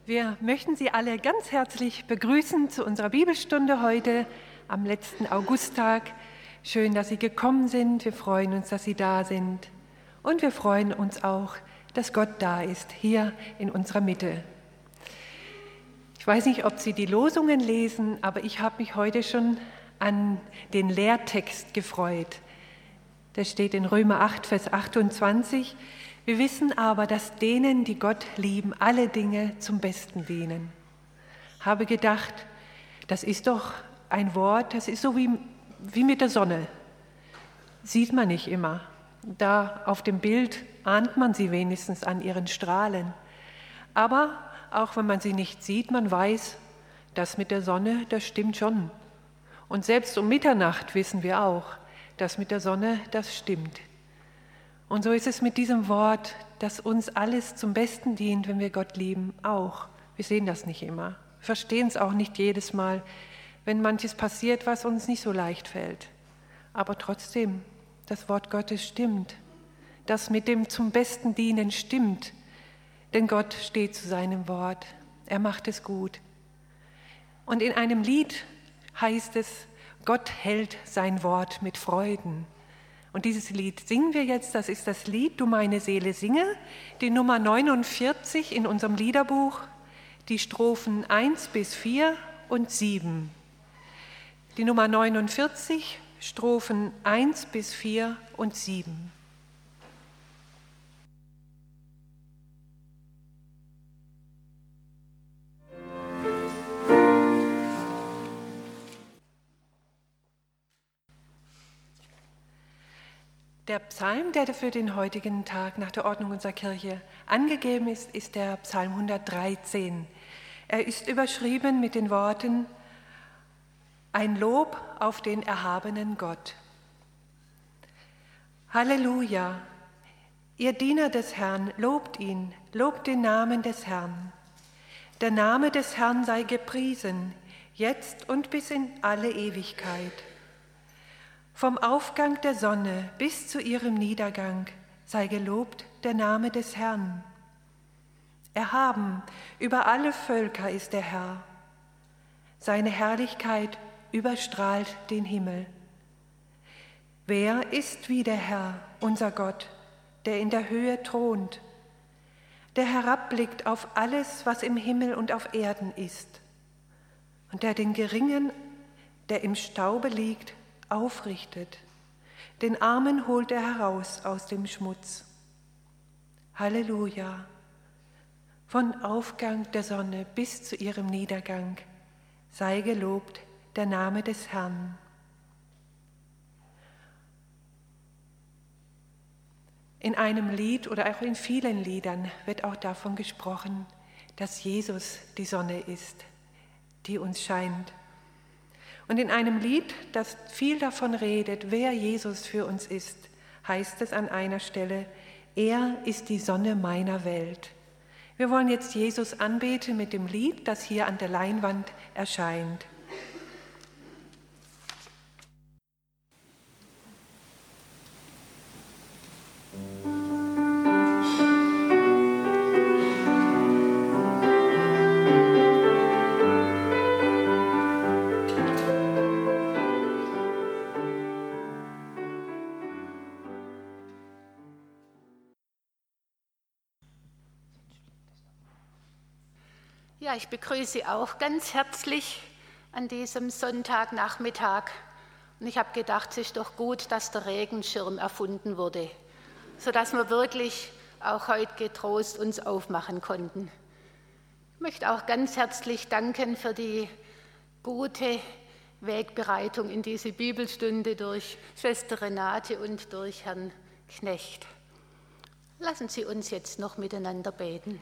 Wir möchten Sie alle ganz herzlich begrüßen zu unserer Bibelstunde heute am letzten Augusttag. Schön, dass Sie gekommen sind. Wir freuen uns, dass Sie da sind. Und wir freuen uns auch, dass Gott da ist, hier in unserer Mitte. Ich weiß nicht, ob Sie die Losungen lesen, aber ich habe mich heute schon an den Lehrtext gefreut. Der steht in Römer 8, Vers 28. Wir wissen aber, dass denen, die Gott lieben, alle Dinge zum Besten dienen. Habe gedacht, das ist doch ein Wort, das ist so wie mit der Sonne. Sieht man nicht immer. Da auf dem Bild ahnt man sie wenigstens an ihren Strahlen. Aber auch wenn man sie nicht sieht, man weiß, das mit der Sonne, das stimmt schon. Und selbst um Mitternacht wissen wir auch, das mit der Sonne, das stimmt. Und so ist es mit diesem Wort, dass uns alles zum Besten dient, wenn wir Gott lieben, auch. Wir sehen das nicht immer, verstehen es auch nicht jedes Mal, wenn manches passiert, was uns nicht so leicht fällt. Aber trotzdem, das Wort Gottes stimmt. Das mit dem zum Besten dienen stimmt, denn Gott steht zu seinem Wort. Er macht es gut. Und in einem Lied heißt es, Gott hält sein Wort mit Freuden. Und dieses Lied singen wir jetzt, das ist das Lied Du meine Seele singe, die Nummer 49 in unserem Liederbuch, die Strophen 1 bis 4 und 7. Die Nummer 49, Strophen 1 bis 4 und 7. Der Psalm, der für den heutigen Tag nach der Ordnung unserer Kirche angegeben ist, ist der Psalm 113. Er ist überschrieben mit den Worten Ein Lob auf den erhabenen Gott. Halleluja! Ihr Diener des Herrn, lobt ihn, lobt den Namen des Herrn. Der Name des Herrn sei gepriesen, jetzt und bis in alle Ewigkeit. Vom Aufgang der Sonne bis zu ihrem Niedergang sei gelobt der Name des Herrn. Erhaben über alle Völker ist der Herr. Seine Herrlichkeit überstrahlt den Himmel. Wer ist wie der Herr, unser Gott, der in der Höhe thront, der herabblickt auf alles, was im Himmel und auf Erden ist, und der den Geringen, der im Staube liegt, aufrichtet, den Armen holt er heraus aus dem Schmutz. Halleluja! Von Aufgang der Sonne bis zu ihrem Niedergang sei gelobt der Name des Herrn. In einem Lied oder auch in vielen Liedern wird auch davon gesprochen, dass Jesus die Sonne ist, die uns scheint. Und in einem Lied, das viel davon redet, wer Jesus für uns ist, heißt es an einer Stelle, er ist die Sonne meiner Welt. Wir wollen jetzt Jesus anbeten mit dem Lied, das hier an der Leinwand erscheint. Ja, ich begrüße Sie auch ganz herzlich an diesem Sonntagnachmittag. Und ich habe gedacht, es ist doch gut, dass der Regenschirm erfunden wurde, sodass wir wirklich auch heute getrost uns aufmachen konnten. Ich möchte auch ganz herzlich danken für die gute Wegbereitung in diese Bibelstunde durch Schwester Renate und durch Herrn Knecht. Lassen Sie uns jetzt noch miteinander beten.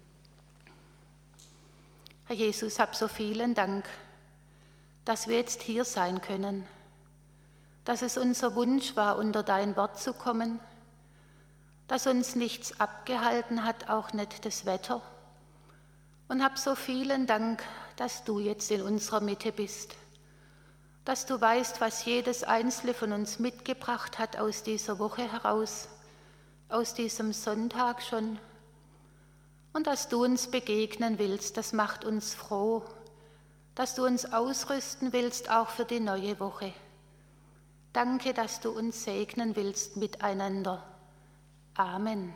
Herr Jesus, hab so vielen Dank, dass wir jetzt hier sein können, dass es unser Wunsch war, unter dein Wort zu kommen, dass uns nichts abgehalten hat, auch nicht das Wetter. Und hab so vielen Dank, dass du jetzt in unserer Mitte bist, dass du weißt, was jedes Einzelne von uns mitgebracht hat aus dieser Woche heraus, aus diesem Sonntag schon. und dass du uns begegnen willst, das macht uns froh, dass du uns ausrüsten willst, auch für die neue Woche. Danke, dass du uns segnen willst miteinander. Amen.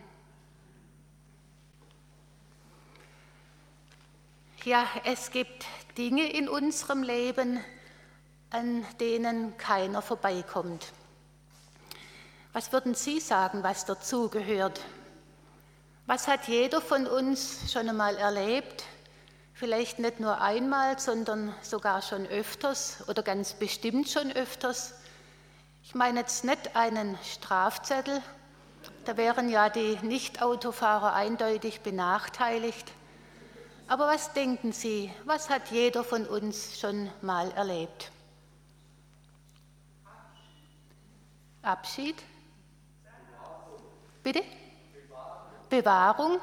Ja, es gibt Dinge in unserem Leben, an denen keiner vorbeikommt. Was würden Sie sagen, was dazugehört? Was hat jeder von uns schon einmal erlebt? Vielleicht nicht nur einmal, sondern sogar schon öfters oder ganz bestimmt schon öfters. Ich meine jetzt nicht einen Strafzettel, da wären ja die Nicht-Autofahrer eindeutig benachteiligt. Aber was denken Sie, was hat jeder von uns schon mal erlebt? Abschied? Bitte? Bewahrung?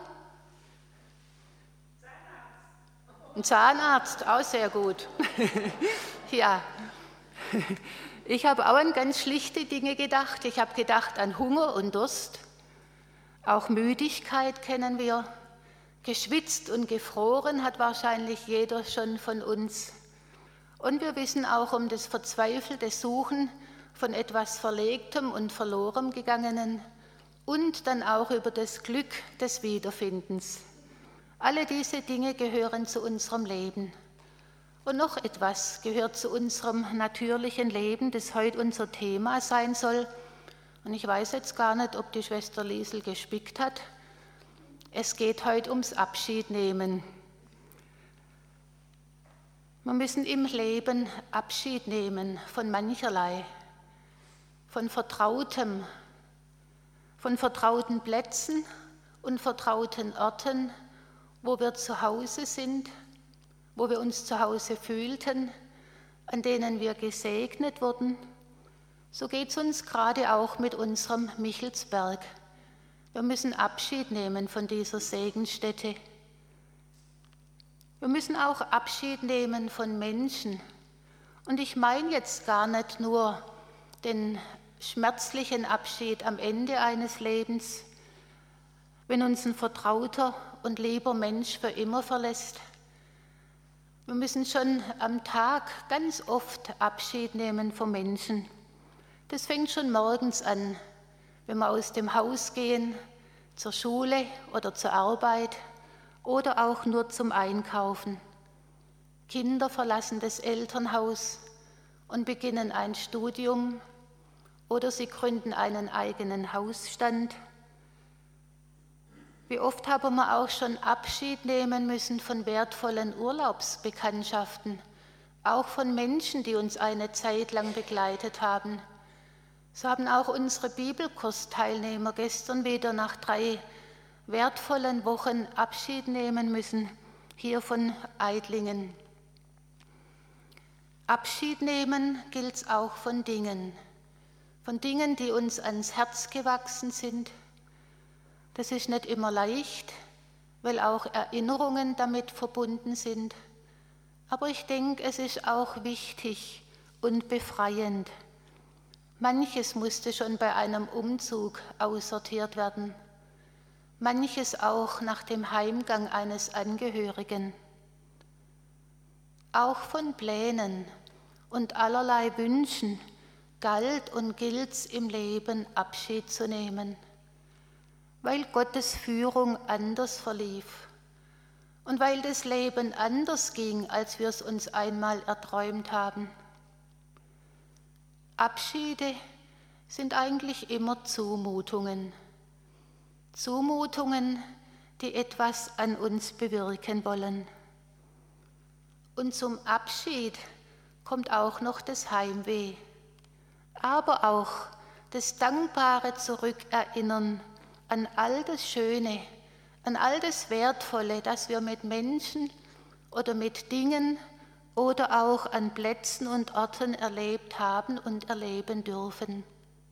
Ein Zahnarzt, auch sehr gut. Ja, ich habe auch an ganz schlichte Dinge gedacht. Ich habe gedacht an Hunger und Durst. Auch Müdigkeit kennen wir. Geschwitzt und gefroren hat wahrscheinlich jeder schon von uns. Und wir wissen auch um das verzweifelte Suchen von etwas Verlegtem und Verloren gegangenen und dann auch über das Glück des Wiederfindens. Alle diese Dinge gehören zu unserem Leben. Und noch etwas gehört zu unserem natürlichen Leben, das heute unser Thema sein soll. Und ich weiß jetzt gar nicht, ob die Schwester Liesel gespickt hat. Es geht heute ums Abschiednehmen. Wir müssen im Leben Abschied nehmen von mancherlei, von Vertrautem, von vertrauten Plätzen und vertrauten Orten, wo wir zu Hause sind, wo wir uns zu Hause fühlten, an denen wir gesegnet wurden. So geht es uns gerade auch mit unserem Michelsberg. Wir müssen Abschied nehmen von dieser Segenstätte. Wir müssen auch Abschied nehmen von Menschen. Und ich meine jetzt gar nicht nur den schmerzlichen Abschied am Ende eines Lebens, wenn uns ein vertrauter und lieber Mensch für immer verlässt. Wir müssen schon am Tag ganz oft Abschied nehmen von Menschen. Das fängt schon morgens an, wenn wir aus dem Haus gehen, zur Schule oder zur Arbeit oder auch nur zum Einkaufen. Kinder verlassen das Elternhaus und beginnen ein Studium oder sie gründen einen eigenen Hausstand. Wie oft haben wir auch schon Abschied nehmen müssen von wertvollen Urlaubsbekanntschaften, auch von Menschen, die uns eine Zeit lang begleitet haben. So haben auch unsere Bibelkursteilnehmer gestern wieder nach 3 wertvollen Wochen Abschied nehmen müssen, hier von Eidlingen. Abschied nehmen gilt es auch von Dingen, die uns ans Herz gewachsen sind. Das ist nicht immer leicht, weil auch Erinnerungen damit verbunden sind. Aber ich denke, es ist auch wichtig und befreiend. Manches musste schon bei einem Umzug aussortiert werden, manches auch nach dem Heimgang eines Angehörigen. Auch von Plänen und allerlei Wünschen galt und gilt's im Leben Abschied zu nehmen, weil Gottes Führung anders verlief und weil das Leben anders ging, als wir es uns einmal erträumt haben. Abschiede sind eigentlich immer Zumutungen. Zumutungen, die etwas an uns bewirken wollen. Und zum Abschied kommt auch noch das Heimweh, aber auch das dankbare Zurückerinnern an all das Schöne, an all das Wertvolle, das wir mit Menschen oder mit Dingen oder auch an Plätzen und Orten erlebt haben und erleben dürfen.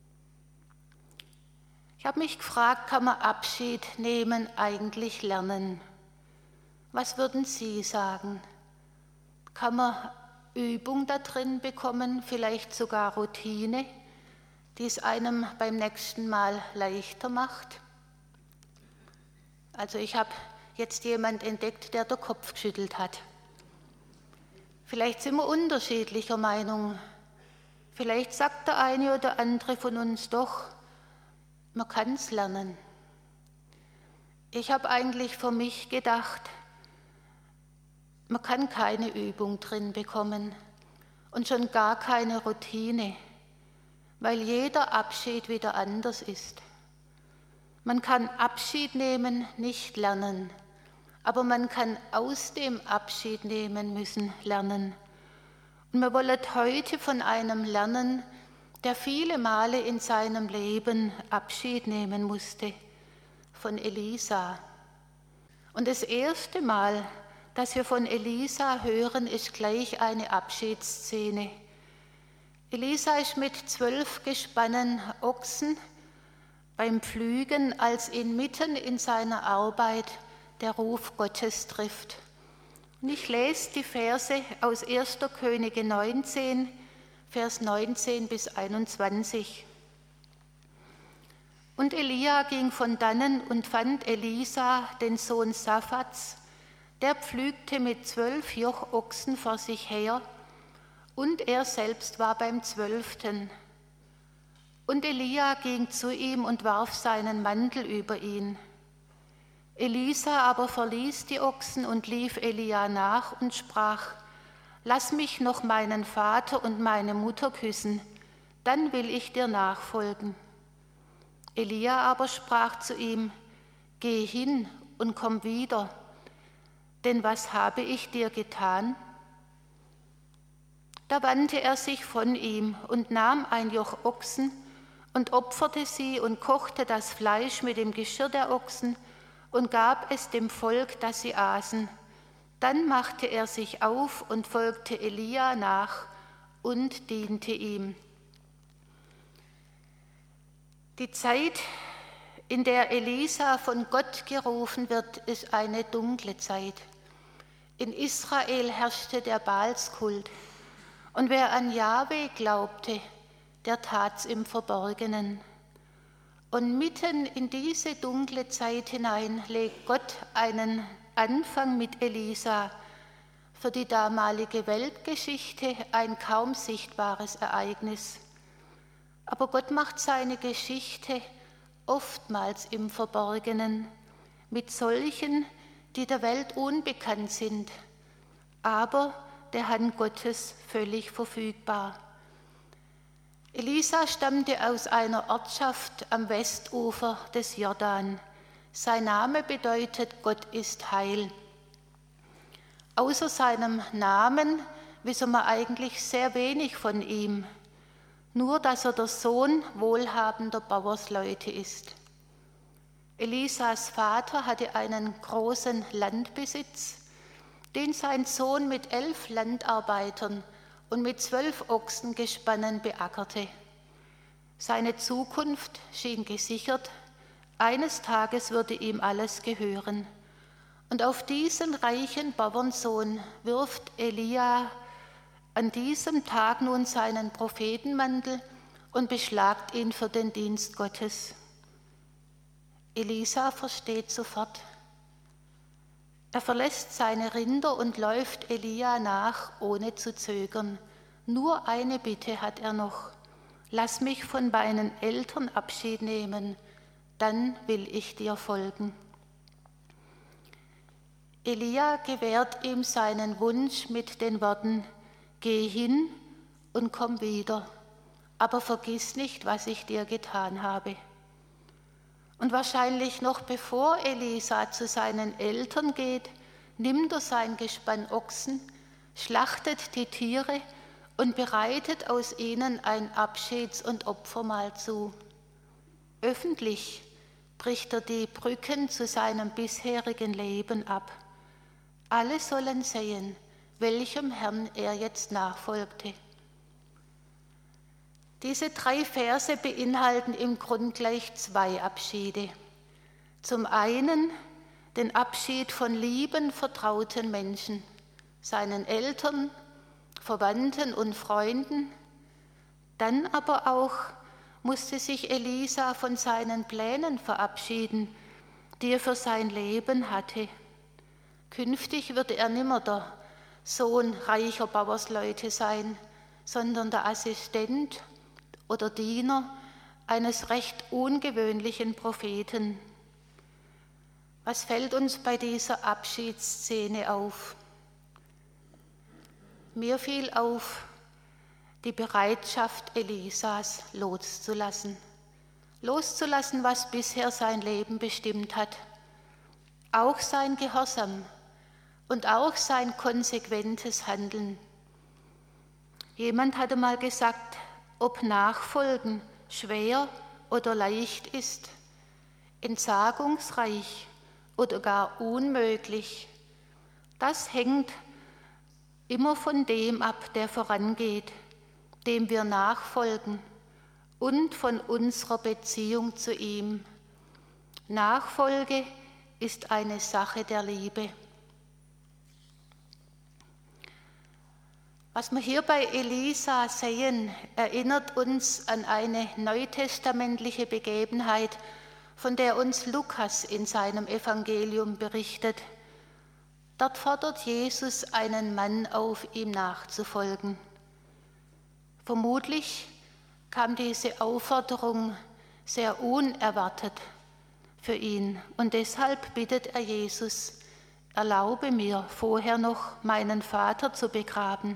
Ich habe mich gefragt, kann man Abschied nehmen eigentlich lernen? Was würden Sie sagen? Kann man Übung da drin bekommen, vielleicht sogar Routine, die es einem beim nächsten Mal leichter macht? Also ich habe jetzt jemand entdeckt, der den Kopf geschüttelt hat. Vielleicht sind wir unterschiedlicher Meinung. Vielleicht sagt der eine oder andere von uns doch, man kann es lernen. Ich habe eigentlich für mich gedacht, man kann keine Übung drin bekommen und schon gar keine Routine, weil jeder Abschied wieder anders ist. Man kann Abschied nehmen nicht lernen, aber man kann aus dem Abschied nehmen müssen lernen. Und wir wollen heute von einem lernen, der viele Male in seinem Leben Abschied nehmen musste, von Elisa. Und das erste Mal, dass wir von Elisa hören, ist gleich eine Abschiedsszene. Elisa ist mit 12 Gespannen Ochsen beim Pflügen, als ihn mitten in seiner Arbeit der Ruf Gottes trifft. Und ich lese die Verse aus 1. Könige 19, Vers 19 bis 21. Und Elia ging von dannen und fand Elisa, den Sohn Saphats, der pflügte mit 12 Jochochsen vor sich her, und er selbst war beim 12. Und Elia ging zu ihm und warf seinen Mantel über ihn. Elisa aber verließ die Ochsen und lief Elia nach und sprach: Lass mich noch meinen Vater und meine Mutter küssen, dann will ich dir nachfolgen. Elia aber sprach zu ihm: Geh hin und komm wieder, denn was habe ich dir getan? Da wandte er sich von ihm und nahm ein Joch Ochsen und opferte sie und kochte das Fleisch mit dem Geschirr der Ochsen und gab es dem Volk, dass sie aßen. Dann machte er sich auf und folgte Elia nach und diente ihm. Die Zeit, in der Elisa von Gott gerufen wird, ist eine dunkle Zeit. In Israel herrschte der Baalskult. Und wer an Jahwe glaubte, der tat's im Verborgenen. Und mitten in diese dunkle Zeit hinein legt Gott einen Anfang mit Elisa, für die damalige Weltgeschichte ein kaum sichtbares Ereignis. Aber Gott macht seine Geschichte oftmals im Verborgenen mit solchen, die der Welt unbekannt sind, aber der Hand Gottes völlig verfügbar. Elisa stammte aus einer Ortschaft am Westufer des Jordan. Sein Name bedeutet, Gott ist Heil. Außer seinem Namen wissen wir eigentlich sehr wenig von ihm, nur dass er der Sohn wohlhabender Bauersleute ist. Elisas Vater hatte einen großen Landbesitz, den sein Sohn mit 11 Landarbeitern und mit 12 Ochsengespannen beackerte. Seine Zukunft schien gesichert, eines Tages würde ihm alles gehören. Und auf diesen reichen Bauernsohn wirft Elia an diesem Tag nun seinen Prophetenmantel und beschlagt ihn für den Dienst Gottes. Elisa versteht sofort. Er verlässt seine Rinder und läuft Elia nach, ohne zu zögern. Nur eine Bitte hat er noch: Lass mich von meinen Eltern Abschied nehmen, dann will ich dir folgen. Elia gewährt ihm seinen Wunsch mit den Worten: Geh hin und komm wieder, aber vergiss nicht, was ich dir getan habe. Und wahrscheinlich noch bevor Elisa zu seinen Eltern geht, nimmt er sein Gespann Ochsen, schlachtet die Tiere und bereitet aus ihnen ein Abschieds- und Opfermahl zu. Öffentlich bricht er die Brücken zu seinem bisherigen Leben ab. Alle sollen sehen, welchem Herrn er jetzt nachfolgte. Diese 3 Verse beinhalten im Grunde gleich 2 Abschiede. Zum einen den Abschied von lieben, vertrauten Menschen, seinen Eltern, Verwandten und Freunden. Dann aber auch musste sich Elisa von seinen Plänen verabschieden, die er für sein Leben hatte. Künftig würde er nimmer der Sohn reicher Bauersleute sein, sondern der Assistent oder Diener eines recht ungewöhnlichen Propheten. Was fällt uns bei dieser Abschiedsszene auf? Mir fiel auf die Bereitschaft Elisas loszulassen. Loszulassen, was bisher sein Leben bestimmt hat. Auch sein Gehorsam und auch sein konsequentes Handeln. Jemand hatte mal gesagt, ob Nachfolgen schwer oder leicht ist, entsagungsreich oder gar unmöglich, das hängt immer von dem ab, der vorangeht, dem wir nachfolgen und von unserer Beziehung zu ihm. Nachfolge ist eine Sache der Liebe. Was wir hier bei Elisa sehen, erinnert uns an eine neutestamentliche Begebenheit, von der uns Lukas in seinem Evangelium berichtet. Dort fordert Jesus einen Mann auf, ihm nachzufolgen. Vermutlich kam diese Aufforderung sehr unerwartet für ihn und deshalb bittet er Jesus, erlaube mir vorher noch meinen Vater zu begraben.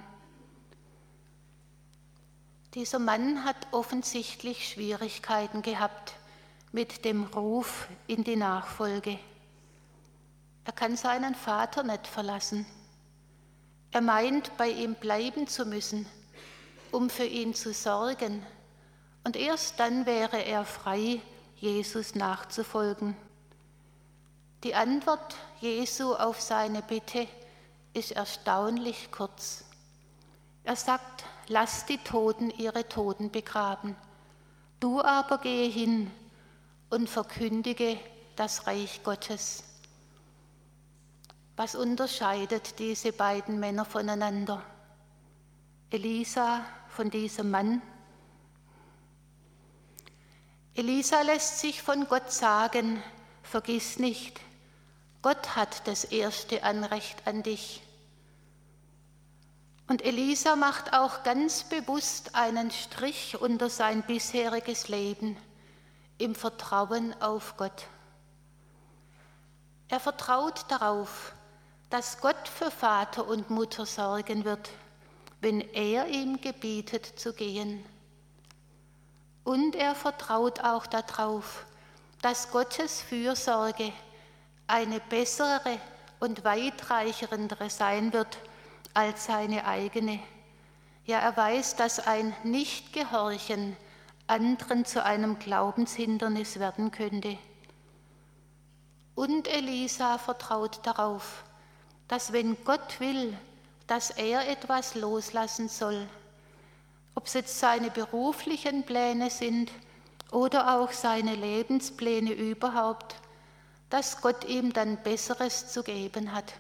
Dieser Mann hat offensichtlich Schwierigkeiten gehabt mit dem Ruf in die Nachfolge. Er kann seinen Vater nicht verlassen. Er meint, bei ihm bleiben zu müssen, um für ihn zu sorgen. Und erst dann wäre er frei, Jesus nachzufolgen. Die Antwort Jesu auf seine Bitte ist erstaunlich kurz. Er sagt, lass die Toten ihre Toten begraben. Du aber gehe hin und verkündige das Reich Gottes. Was unterscheidet diese beiden Männer voneinander? Elisa von diesem Mann. Elisa lässt sich von Gott sagen, vergiss nicht, Gott hat das erste Anrecht an dich. Und Elisa macht auch ganz bewusst einen Strich unter sein bisheriges Leben im Vertrauen auf Gott. Er vertraut darauf, dass Gott für Vater und Mutter sorgen wird, wenn er ihm gebietet zu gehen. Und er vertraut auch darauf, dass Gottes Fürsorge eine bessere und weitreichendere sein wird als seine eigene. Ja, er weiß, dass ein Nichtgehorchen anderen zu einem Glaubenshindernis werden könnte. Und Elisa vertraut darauf, dass wenn Gott will, dass er etwas loslassen soll, ob es jetzt seine beruflichen Pläne sind oder auch seine Lebenspläne überhaupt, dass Gott ihm dann Besseres zu geben hat.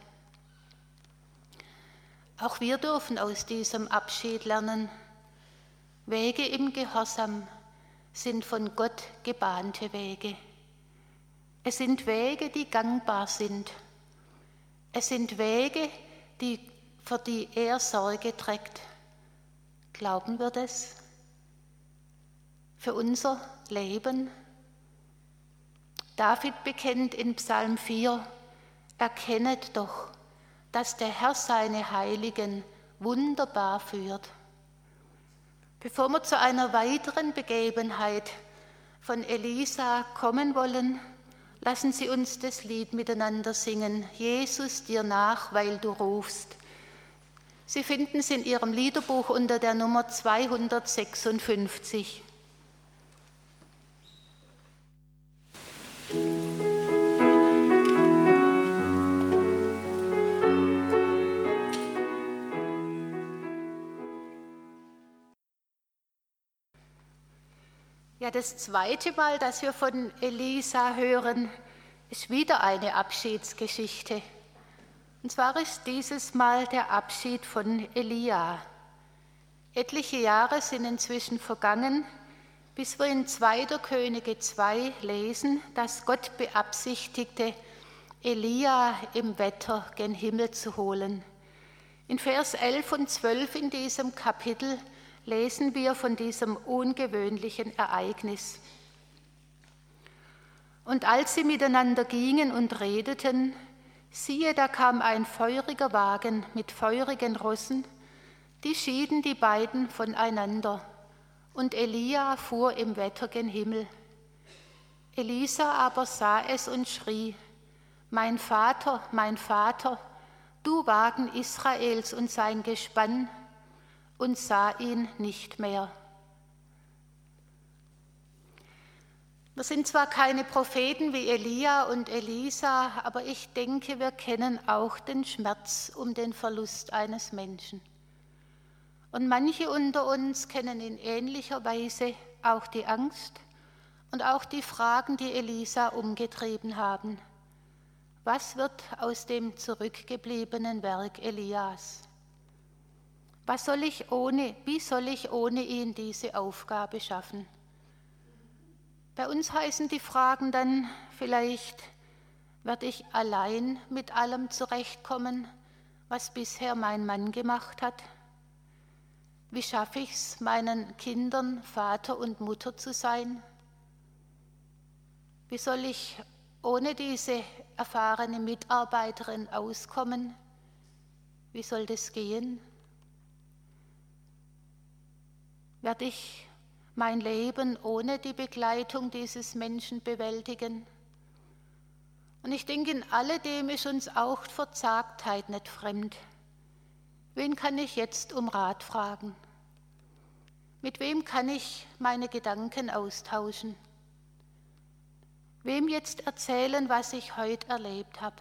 Auch wir dürfen aus diesem Abschied lernen. Wege im Gehorsam sind von Gott gebahnte Wege. Es sind Wege, die gangbar sind. Es sind Wege, für die er Sorge trägt. Glauben wir das? Für unser Leben? David bekennt in Psalm 4, erkennet doch, dass der Herr seine Heiligen wunderbar führt. Bevor wir zu einer weiteren Begebenheit von Elisa kommen wollen, lassen Sie uns das Lied miteinander singen, Jesus dir nach, weil du rufst. Sie finden es in Ihrem Liederbuch unter der Nummer 256. Ja, das zweite Mal, dass wir von Elisa hören, ist wieder eine Abschiedsgeschichte. Und zwar ist dieses Mal der Abschied von Elia. Etliche Jahre sind inzwischen vergangen, bis wir in 2. Könige 2 lesen, dass Gott beabsichtigte, Elia im Wetter gen Himmel zu holen. In Vers 11 und 12 in diesem Kapitel lesen wir von diesem ungewöhnlichen Ereignis. Und als sie miteinander gingen und redeten, siehe, da kam ein feuriger Wagen mit feurigen Rossen, die schieden die beiden voneinander, und Elia fuhr im Wetter gen Himmel. Elisa aber sah es und schrie: Mein Vater, du Wagen Israels und sein Gespann, und sah ihn nicht mehr. Wir sind zwar keine Propheten wie Elia und Elisa, aber ich denke, wir kennen auch den Schmerz um den Verlust eines Menschen. Und manche unter uns kennen in ähnlicher Weise auch die Angst und auch die Fragen, die Elisa umgetrieben haben. Was wird aus dem zurückgebliebenen Werk Elias? Wie soll ich ohne ihn diese Aufgabe schaffen? Bei uns heißen die Fragen dann vielleicht: Werde ich allein mit allem zurechtkommen, was bisher mein Mann gemacht hat? Wie schaffe ich es, meinen Kindern Vater und Mutter zu sein? Wie soll ich ohne diese erfahrene Mitarbeiterin auskommen? Wie soll das gehen? Werde ich mein Leben ohne die Begleitung dieses Menschen bewältigen? Und ich denke, in alledem ist uns auch Verzagtheit nicht fremd. Wen kann ich jetzt um Rat fragen? Mit wem kann ich meine Gedanken austauschen? Wem jetzt erzählen, was ich heute erlebt habe?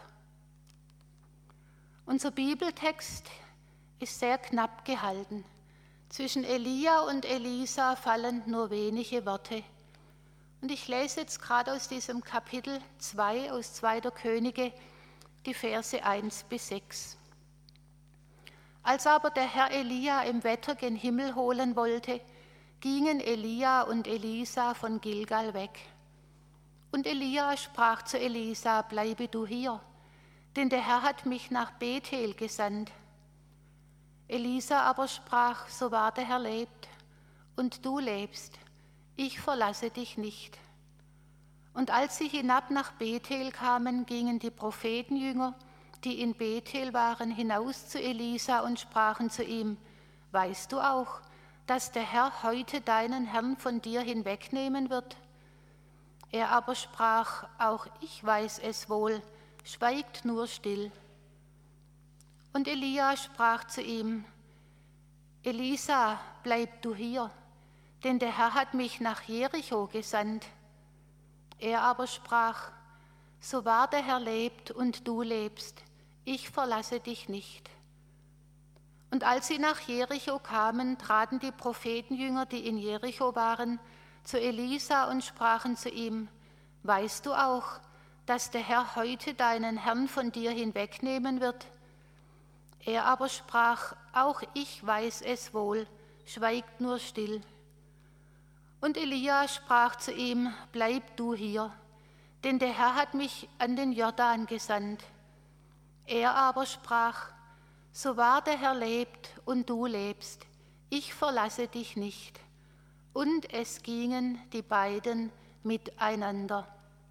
Unser Bibeltext ist sehr knapp gehalten. Zwischen Elia und Elisa fallen nur wenige Worte. Und ich lese jetzt gerade aus diesem Kapitel 2, aus 2. Könige, die Verse 1 bis 6. Als aber der Herr Elia im Wetter gen Himmel holen wollte, gingen Elia und Elisa von Gilgal weg. Und Elia sprach zu Elisa: Bleibe du hier, denn der Herr hat mich nach Bethel gesandt. Elisa aber sprach: So wahr der Herr lebt und du lebst, ich verlasse dich nicht. Und als sie hinab nach Bethel kamen, gingen die Prophetenjünger, die in Bethel waren, hinaus zu Elisa und sprachen zu ihm: Weißt du auch, dass der Herr heute deinen Herrn von dir hinwegnehmen wird? Er aber sprach: Auch ich weiß es wohl, schweigt nur still. Und Elia sprach zu ihm: Elisa, bleib du hier, denn der Herr hat mich nach Jericho gesandt. Er aber sprach: So wahr der Herr lebt und du lebst, ich verlasse dich nicht. Und als sie nach Jericho kamen, traten die Prophetenjünger, die in Jericho waren, zu Elisa und sprachen zu ihm: Weißt du auch, dass der Herr heute deinen Herrn von dir hinwegnehmen wird? Er aber sprach: Auch ich weiß es wohl, schweigt nur still. Und Elia sprach zu ihm: Bleib du hier, denn der Herr hat mich an den Jordan gesandt. Er aber sprach: So wahr der Herr lebt und du lebst, ich verlasse dich nicht. Und es gingen die beiden miteinander.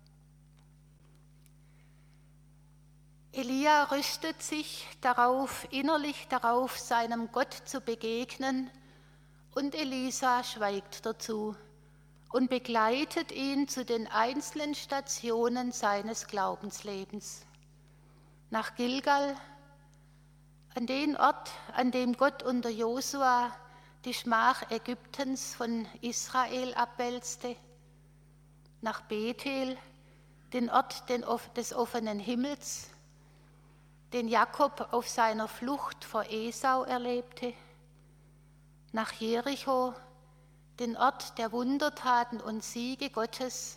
Elia rüstet sich innerlich darauf, seinem Gott zu begegnen, und Elisa schweigt dazu und begleitet ihn zu den einzelnen Stationen seines Glaubenslebens. Nach Gilgal, an den Ort, an dem Gott unter Josua die Schmach Ägyptens von Israel abwälzte, nach Bethel, den Ort des offenen Himmels, den Jakob auf seiner Flucht vor Esau erlebte, nach Jericho, den Ort der Wundertaten und Siege Gottes.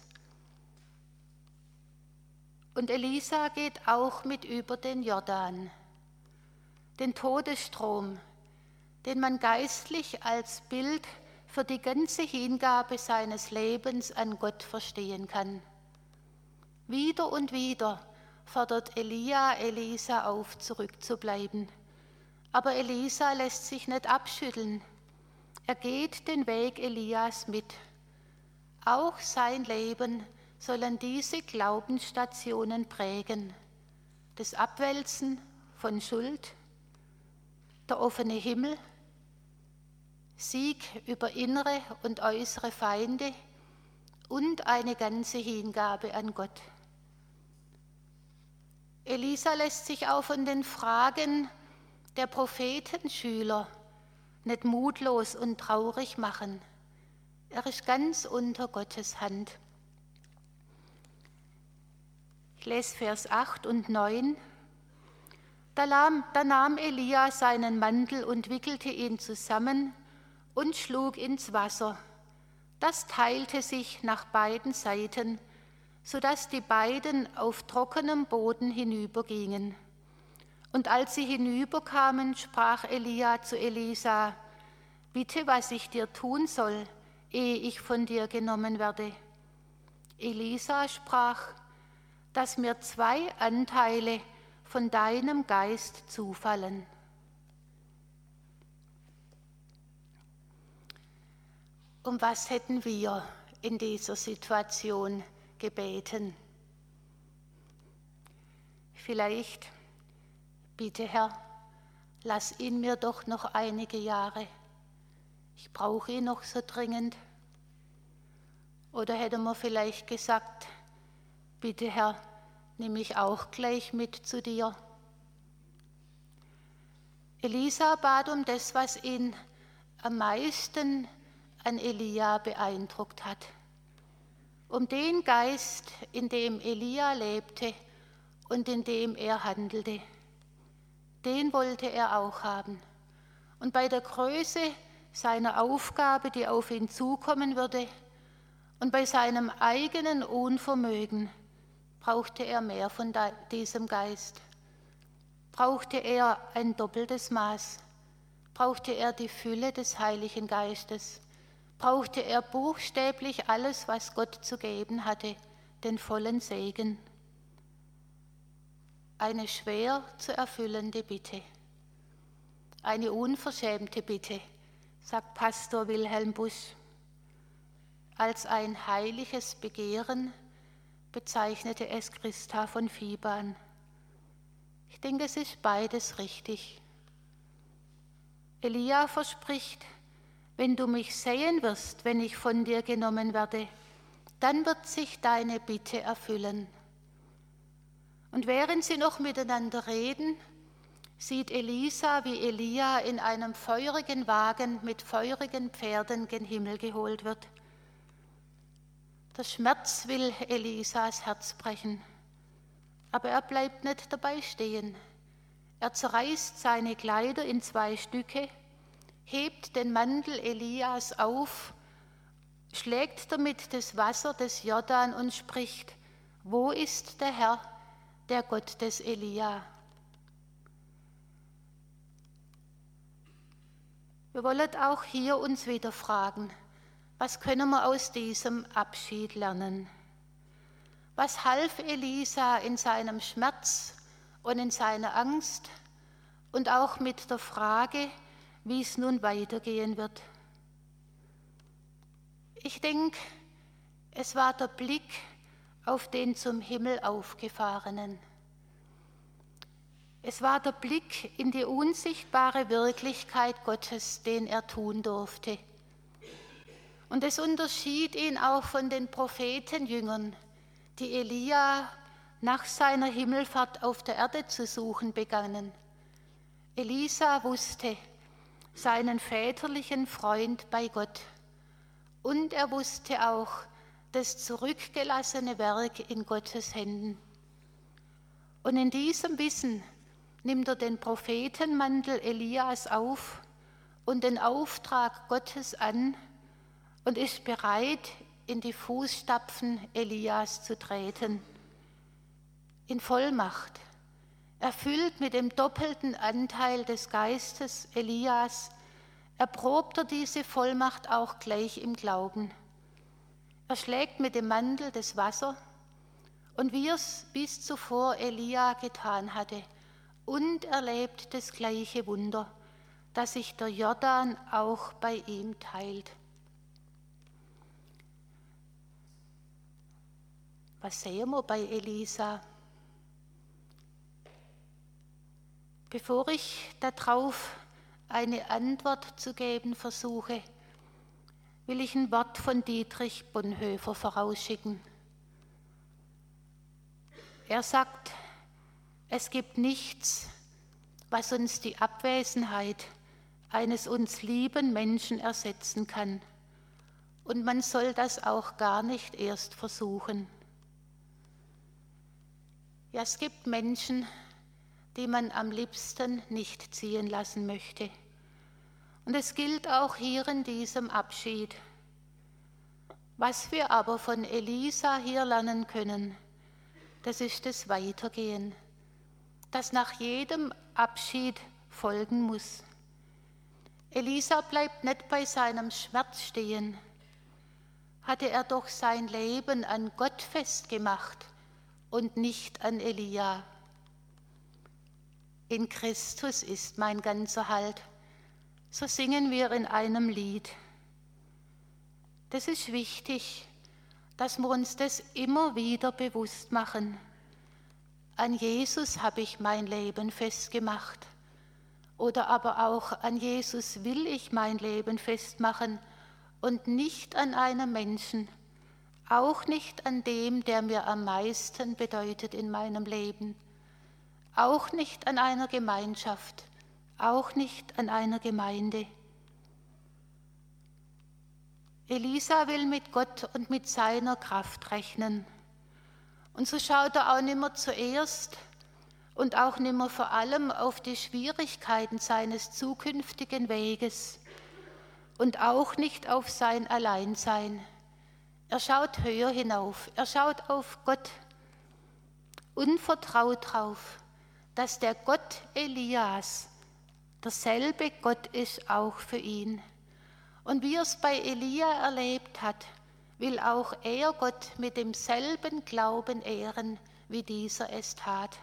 Und Elisa geht auch mit über den Jordan, den Todesstrom, den man geistlich als Bild für die ganze Hingabe seines Lebens an Gott verstehen kann. Wieder und wieder fordert Elia Elisa auf, zurückzubleiben. Aber Elisa lässt sich nicht abschütteln. Er geht den Weg Elias mit. Auch sein Leben sollen diese Glaubensstationen prägen. Das Abwälzen von Schuld, der offene Himmel, Sieg über innere und äußere Feinde und eine ganze Hingabe an Gott. Elisa lässt sich auch von den Fragen der Prophetenschüler nicht mutlos und traurig machen. Er ist ganz unter Gottes Hand. Ich lese Vers 8 und 9. Da nahm Elia seinen Mantel und wickelte ihn zusammen und schlug ins Wasser. Das teilte sich nach beiden Seiten, sodass die beiden auf trockenem Boden hinübergingen. Und als sie hinüberkamen, sprach Elia zu Elisa: Bitte, was ich dir tun soll, ehe ich von dir genommen werde. Elisa sprach: Dass mir 2 Anteile von deinem Geist zufallen. Um was hätten wir in dieser Situation gebeten? Vielleicht: Bitte Herr, lass ihn mir doch noch einige Jahre. Ich brauche ihn noch so dringend. Oder hätte man vielleicht gesagt: Bitte Herr, nimm mich auch gleich mit zu dir. Elisa bat um das, was ihn am meisten an Elia beeindruckt hat. Um den Geist, in dem Elia lebte und in dem er handelte. Den wollte er auch haben. Und bei der Größe seiner Aufgabe, die auf ihn zukommen würde, und bei seinem eigenen Unvermögen, brauchte er mehr von diesem Geist. Brauchte er ein doppeltes Maß. Brauchte er die Fülle des Heiligen Geistes. Brauchte er buchstäblich alles, was Gott zu geben hatte, den vollen Segen. Eine schwer zu erfüllende Bitte. Eine unverschämte Bitte, sagt Pastor Wilhelm Busch. Als ein heiliges Begehren bezeichnete es Christa von Viehbahn. Ich denke, es ist beides richtig. Elia verspricht: Wenn du mich sehen wirst, wenn ich von dir genommen werde, dann wird sich deine Bitte erfüllen. Und während sie noch miteinander reden, sieht Elisa, wie Elia in einem feurigen Wagen mit feurigen Pferden gen Himmel geholt wird. Der Schmerz will Elisas Herz brechen, aber er bleibt nicht dabei stehen. Er zerreißt seine Kleider in 2 Stücke, hebt den Mantel Elias auf, schlägt damit das Wasser des Jordan und spricht: Wo ist der Herr, der Gott des Elia? Wir wollen auch hier uns wieder fragen: Was können wir aus diesem Abschied lernen? Was half Elisa in seinem Schmerz und in seiner Angst und auch mit der Frage, wie es nun weitergehen wird? Ich denke, es war der Blick auf den zum Himmel aufgefahrenen. Es war der Blick in die unsichtbare Wirklichkeit Gottes, den er tun durfte. Und es unterschied ihn auch von den Prophetenjüngern, die Elia nach seiner Himmelfahrt auf der Erde zu suchen begannen. Elisa wusste seinen väterlichen Freund bei Gott und er wusste auch das zurückgelassene Werk in Gottes Händen. Und in diesem Wissen nimmt er den Prophetenmantel Elias auf und den Auftrag Gottes an und ist bereit, in die Fußstapfen Elias zu treten. In Vollmacht, erfüllt mit dem doppelten Anteil des Geistes Elias, erprobt er diese Vollmacht auch gleich im Glauben. Er schlägt mit dem Mantel das Wasser und wie es bis zuvor Elia getan hatte, und erlebt das gleiche Wunder, dass sich der Jordan auch bei ihm teilt. Was sehen wir bei Elisa? Bevor ich darauf eine Antwort zu geben versuche, will ich ein Wort von Dietrich Bonhoeffer vorausschicken. Er sagt, es gibt nichts, was uns die Abwesenheit eines uns lieben Menschen ersetzen kann. Und man soll das auch gar nicht erst versuchen. Ja, es gibt Menschen, die man am liebsten nicht ziehen lassen möchte. Und es gilt auch hier in diesem Abschied. Was wir aber von Elisa hier lernen können, das ist das Weitergehen, das nach jedem Abschied folgen muss. Elisa bleibt nicht bei seinem Schmerz stehen. Hatte er doch sein Leben an Gott festgemacht und nicht an Elia. In Christus ist mein ganzer Halt. So singen wir in einem Lied. Das ist wichtig, dass wir uns das immer wieder bewusst machen. An Jesus habe ich mein Leben festgemacht. Oder aber auch an Jesus will ich mein Leben festmachen und nicht an einem Menschen, auch nicht an dem, der mir am meisten bedeutet in meinem Leben, auch nicht an einer Gemeinschaft, auch nicht an einer Gemeinde. Elisa will mit Gott und mit seiner Kraft rechnen. Und so schaut er auch nimmer zuerst und auch nimmer vor allem auf die Schwierigkeiten seines zukünftigen Weges und auch nicht auf sein Alleinsein. Er schaut höher hinauf, er schaut auf Gott und vertraut darauf, dass der Gott Elias derselbe Gott ist auch für ihn. Und wie er es bei Elia erlebt hat, will auch er Gott mit demselben Glauben ehren, wie dieser es tat.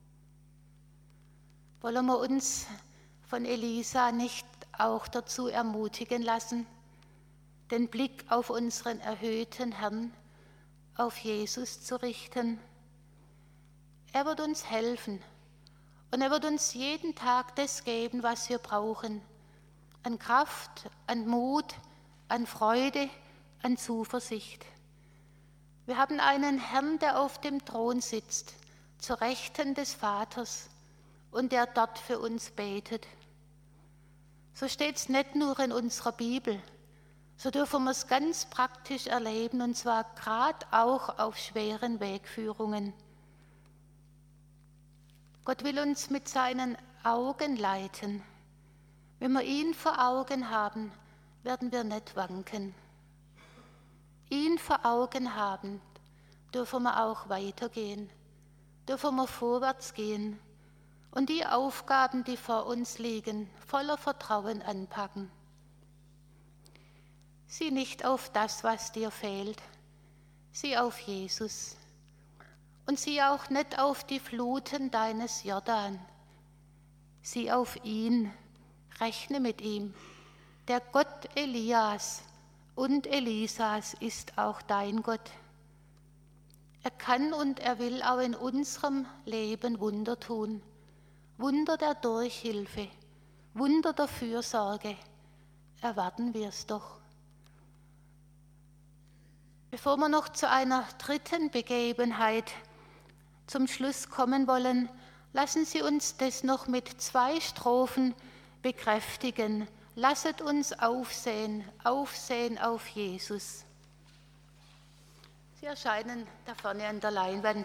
Wollen wir uns von Elisa nicht auch dazu ermutigen lassen, den Blick auf unseren erhöhten Herrn, auf Jesus zu richten? Er wird uns helfen und er wird uns jeden Tag das geben, was wir brauchen, an Kraft, an Mut, an Freude, an Zuversicht. Wir haben einen Herrn, der auf dem Thron sitzt, zur Rechten des Vaters und der dort für uns betet. So steht es nicht nur in unserer Bibel, so dürfen wir es ganz praktisch erleben, und zwar gerade auch auf schweren Wegführungen. Gott will uns mit seinen Augen leiten. Wenn wir ihn vor Augen haben, werden wir nicht wanken. Ihn vor Augen haben, dürfen wir auch weitergehen, dürfen wir vorwärts gehen und die Aufgaben, die vor uns liegen, voller Vertrauen anpacken. Sieh nicht auf das, was dir fehlt, sieh auf Jesus. Und sieh auch nicht auf die Fluten deines Jordan, sieh auf ihn. Rechne mit ihm. Der Gott Elias und Elisas ist auch dein Gott. Er kann und er will auch in unserem Leben Wunder tun. Wunder der Durchhilfe, Wunder der Fürsorge. Erwarten wir es doch. Bevor wir noch zu einer dritten Begebenheit zum Schluss kommen wollen, lassen Sie uns das noch mit 2 Strophen bekräftigen. Lasset uns aufsehen, aufsehen auf Jesus. Sie erscheinen da vorne an der Leinwand.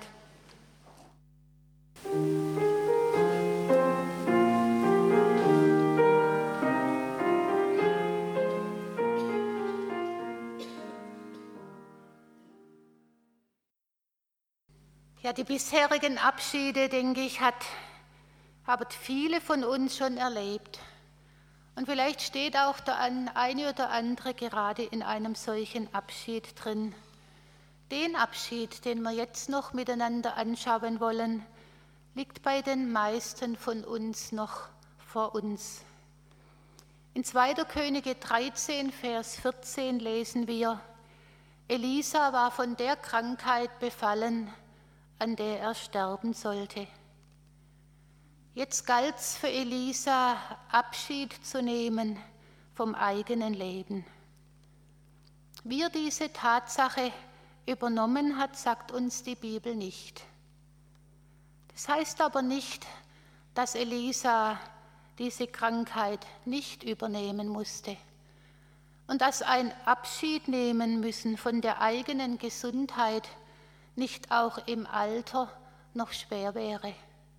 Ja, die bisherigen Abschiede, denke ich, haben viele von uns schon erlebt. Und vielleicht steht auch der eine oder andere gerade in einem solchen Abschied drin. Den Abschied, den wir jetzt noch miteinander anschauen wollen, liegt bei den meisten von uns noch vor uns. In 2. Könige 13, Vers 14 lesen wir: Elisa war von der Krankheit befallen, an der er sterben sollte. Jetzt galt es für Elisa, Abschied zu nehmen vom eigenen Leben. Wie er diese Tatsache übernommen hat, sagt uns die Bibel nicht. Das heißt aber nicht, dass Elisa diese Krankheit nicht übernehmen musste und dass ein Abschied nehmen müssen von der eigenen Gesundheit nicht auch im Alter noch schwer wäre.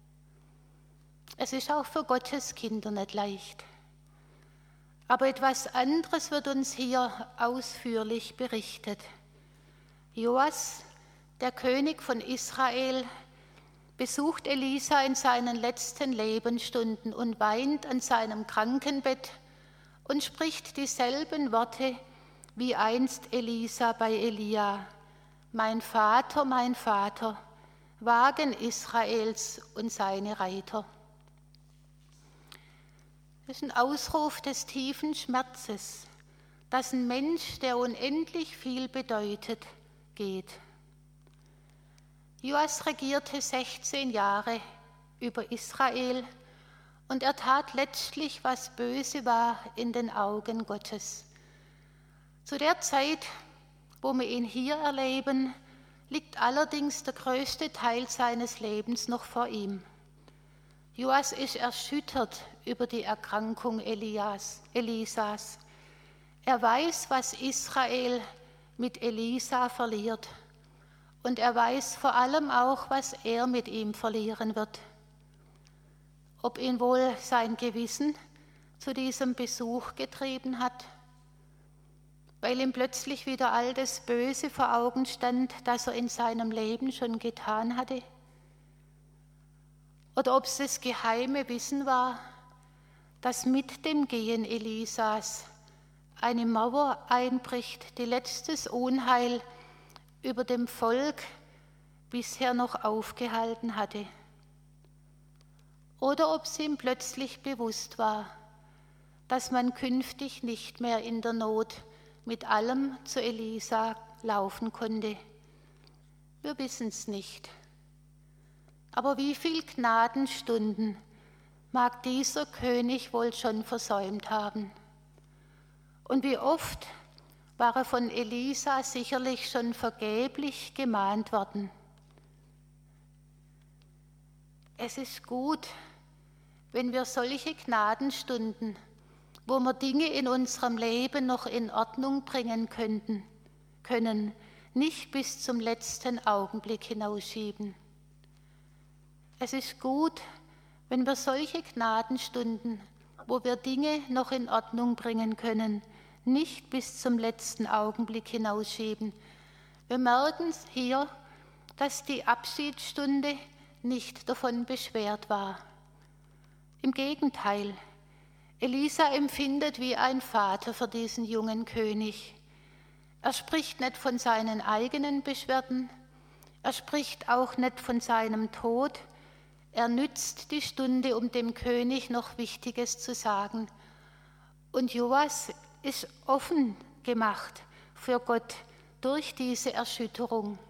Es ist auch für Gottes Kinder nicht leicht. Aber etwas anderes wird uns hier ausführlich berichtet. Joas, der König von Israel, besucht Elisa in seinen letzten Lebensstunden und weint an seinem Krankenbett und spricht dieselben Worte wie einst Elisa bei Elia: mein Vater, Wagen Israels und seine Reiter. Das ist ein Ausruf des tiefen Schmerzes, dass ein Mensch, der unendlich viel bedeutet, geht. Joas regierte 16 Jahre über Israel und er tat letztlich, was böse war in den Augen Gottes. Zu der Zeit, wo wir ihn hier erleben, liegt allerdings der größte Teil seines Lebens noch vor ihm. Joas ist erschüttert über die Erkrankung Elisas. Er weiß, was Israel mit Elisa verliert. Und er weiß vor allem auch, was er mit ihm verlieren wird. Ob ihn wohl sein Gewissen zu diesem Besuch getrieben hat, weil ihm plötzlich wieder all das Böse vor Augen stand, das er in seinem Leben schon getan hatte. Oder ob es das geheime Wissen war, dass mit dem Gehen Elisas eine Mauer einbricht, die letztes Unheil über dem Volk bisher noch aufgehalten hatte. Oder ob es ihm plötzlich bewusst war, dass man künftig nicht mehr in der Not mit allem zu Elisa laufen konnte. Wir wissen es nicht. Aber wie viel Gnadenstunden mag dieser König wohl schon versäumt haben? Und wie oft war er von Elisa sicherlich schon vergeblich gemahnt worden. Es ist gut, wenn wir solche Gnadenstunden, wo wir Dinge in unserem Leben noch in Ordnung bringen können, nicht bis zum letzten Augenblick hinausschieben. Es ist gut, wenn wir solche Gnadenstunden, wo wir Dinge noch in Ordnung bringen können, nicht bis zum letzten Augenblick hinausschieben. Wir merken hier, dass die Abschiedsstunde nicht davon beschwert war. Im Gegenteil, Elisa empfindet wie ein Vater für diesen jungen König. Er spricht nicht von seinen eigenen Beschwerden, er spricht auch nicht von seinem Tod. Er nützt die Stunde, um dem König noch Wichtiges zu sagen. Und Joas ist offen gemacht für Gott durch diese Erschütterung.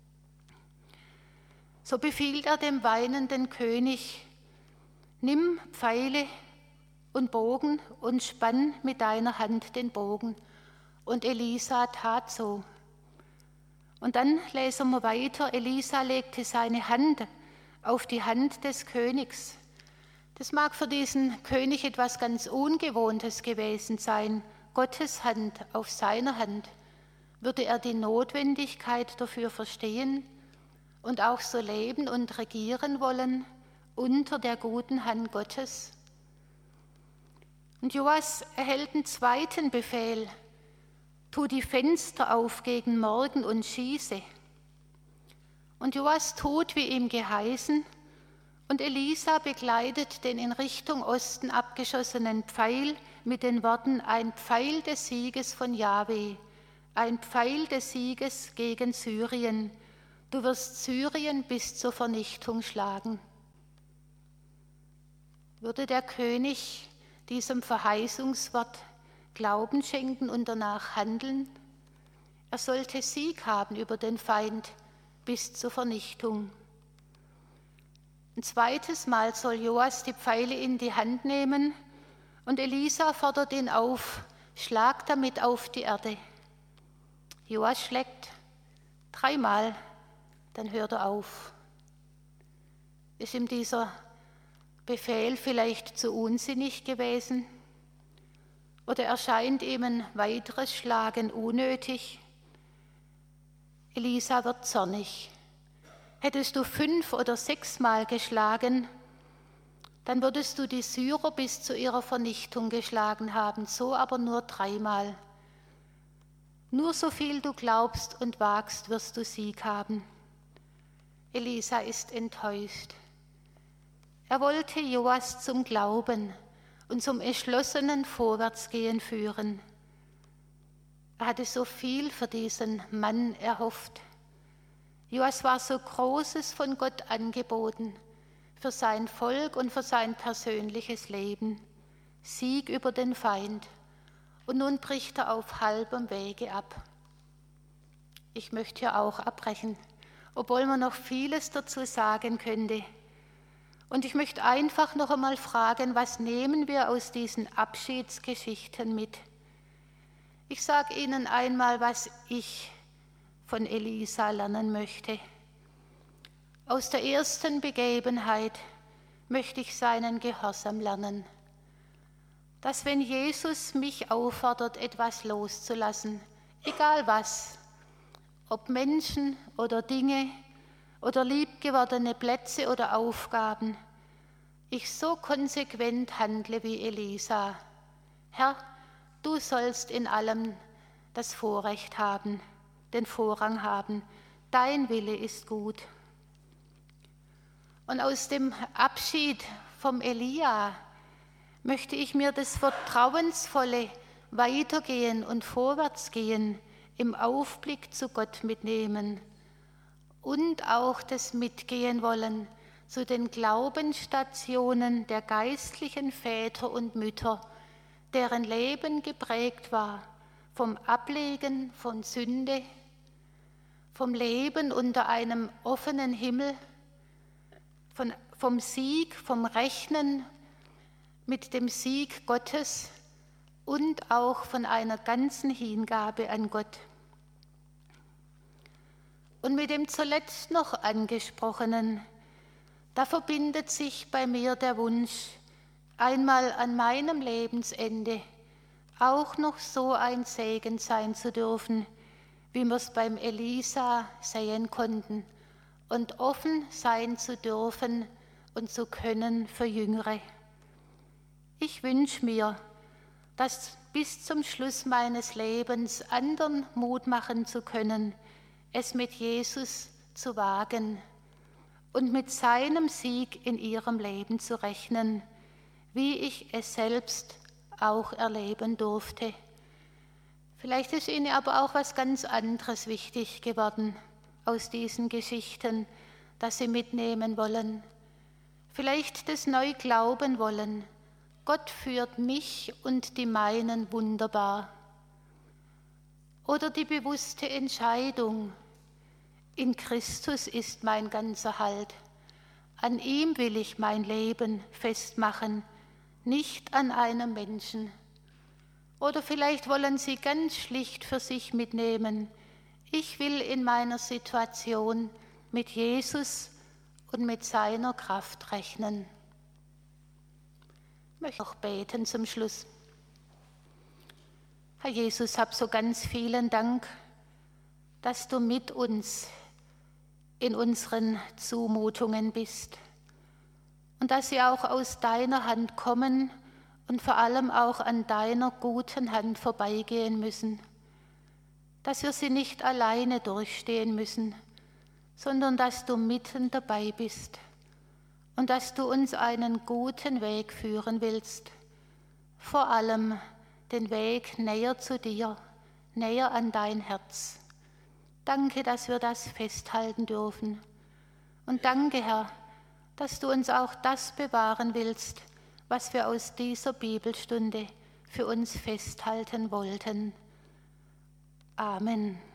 So befiehlt er dem weinenden König: Nimm Pfeile und Bogen und spann mit deiner Hand den Bogen. Und Elisa tat so. Und dann lesen wir weiter: Elisa legte seine Hand auf die Hand des Königs. Das mag für diesen König etwas ganz Ungewohntes gewesen sein. Gottes Hand auf seiner Hand. Würde er die Notwendigkeit dafür verstehen und auch so leben und regieren wollen unter der guten Hand Gottes? Und Joas erhält einen zweiten Befehl: Tu die Fenster auf gegen Morgen und schieße. Und Joas tut, wie ihm geheißen, und Elisa begleitet den in Richtung Osten abgeschossenen Pfeil mit den Worten: Ein Pfeil des Sieges von Jahwe, ein Pfeil des Sieges gegen Syrien. Du wirst Syrien bis zur Vernichtung schlagen. Würde der König diesem Verheißungswort Glauben schenken und danach handeln? Er sollte Sieg haben über den Feind bis zur Vernichtung. Ein zweites Mal soll Joas die Pfeile in die Hand nehmen und Elisa fordert ihn auf, schlag damit auf die Erde. Joas schlägt 3-mal, dann hört er auf. Ist ihm dieser Befehl vielleicht zu unsinnig gewesen? Oder erscheint ihm ein weiteres Schlagen unnötig? Elisa wird zornig. Hättest du 5 oder 6-mal geschlagen, dann würdest du die Syrer bis zu ihrer Vernichtung geschlagen haben, so aber nur 3-mal. Nur so viel du glaubst und wagst, wirst du Sieg haben. Elisa ist enttäuscht. Er wollte Joas zum Glauben und zum entschlossenen Vorwärtsgehen führen. Er hatte so viel für diesen Mann erhofft. Joas war so Großes von Gott angeboten für sein Volk und für sein persönliches Leben. Sieg über den Feind. Und nun bricht er auf halbem Wege ab. Ich möchte hier auch abbrechen, obwohl man noch vieles dazu sagen könnte. Und ich möchte einfach noch einmal fragen, was nehmen wir aus diesen Abschiedsgeschichten mit? Ich sage Ihnen einmal, was ich von Elisa lernen möchte. Aus der ersten Begebenheit möchte ich seinen Gehorsam lernen. Dass wenn Jesus mich auffordert, etwas loszulassen, egal was, ob Menschen oder Dinge oder liebgewordene Plätze oder Aufgaben, ich so konsequent handle wie Elisa. Herr, du sollst in allem das Vorrecht haben, den Vorrang haben. Dein Wille ist gut. Und aus dem Abschied vom Elia möchte ich mir das vertrauensvolle Weitergehen und Vorwärtsgehen im Aufblick zu Gott mitnehmen und auch das Mitgehen wollen zu den Glaubensstationen der geistlichen Väter und Mütter, deren Leben geprägt war vom Ablegen von Sünde, vom Leben unter einem offenen Himmel, vom Sieg, vom Rechnen mit dem Sieg Gottes und auch von einer ganzen Hingabe an Gott. Und mit dem zuletzt noch angesprochenen, da verbindet sich bei mir der Wunsch, einmal an meinem Lebensende auch noch so ein Segen sein zu dürfen, wie wir es beim Elisa sehen konnten, und offen sein zu dürfen und zu können für Jüngere. Ich wünsche mir, dass bis zum Schluss meines Lebens anderen Mut machen zu können, es mit Jesus zu wagen und mit seinem Sieg in ihrem Leben zu rechnen, wie ich es selbst auch erleben durfte. Vielleicht ist Ihnen aber auch was ganz anderes wichtig geworden aus diesen Geschichten, das Sie mitnehmen wollen. Vielleicht das neu glauben wollen. Gott führt mich und die meinen wunderbar. Oder die bewusste Entscheidung, in Christus ist mein ganzer Halt. An ihm will ich mein Leben festmachen, nicht an einem Menschen. Oder vielleicht wollen Sie ganz schlicht für sich mitnehmen, ich will in meiner Situation mit Jesus und mit seiner Kraft rechnen. Ich möchte noch beten zum Schluss. Herr Jesus, hab so ganz vielen Dank, dass du mit uns in unseren Zumutungen bist und dass sie auch aus deiner Hand kommen und vor allem auch an deiner guten Hand vorbeigehen müssen, dass wir sie nicht alleine durchstehen müssen, sondern dass du mitten dabei bist und dass du uns einen guten Weg führen willst, vor allem den Weg näher zu dir, näher an dein Herz. Danke, dass wir das festhalten dürfen. Und danke, Herr, dass du uns auch das bewahren willst, was wir aus dieser Bibelstunde für uns festhalten wollten. Amen.